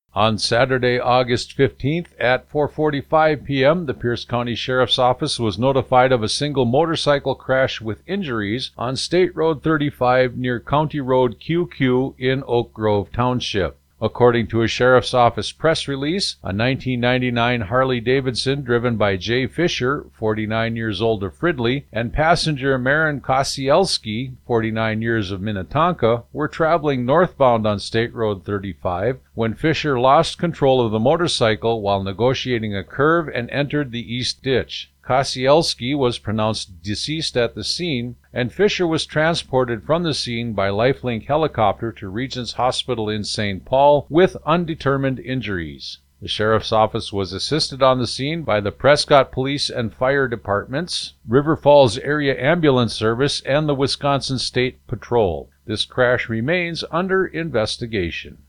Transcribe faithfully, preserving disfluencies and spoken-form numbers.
On Saturday, August fifteenth at four forty-five p m, the Pierce County Sheriff's Office was notified of a single motorcycle crash with injuries on State Road thirty-five near County Road Q Q in Oak Grove Township. According to a Sheriff's Office press release, a nineteen ninety-nine Harley-Davidson driven by Jay Fisher, forty-nine years old of Fridley, and passenger Marin Kosielski, forty-nine years of Minnetonka, were traveling northbound on State Road thirty-five when Fisher lost control of the motorcycle while negotiating a curve and entered the east ditch. Kosielski was pronounced deceased at the scene, and Fisher was transported from the scene by Lifelink helicopter to Regents Hospital in Saint Paul with undetermined injuries. The Sheriff's Office was assisted on the scene by the Prescott Police and Fire Departments, River Falls Area Ambulance Service, and the Wisconsin State Patrol. This crash remains under investigation.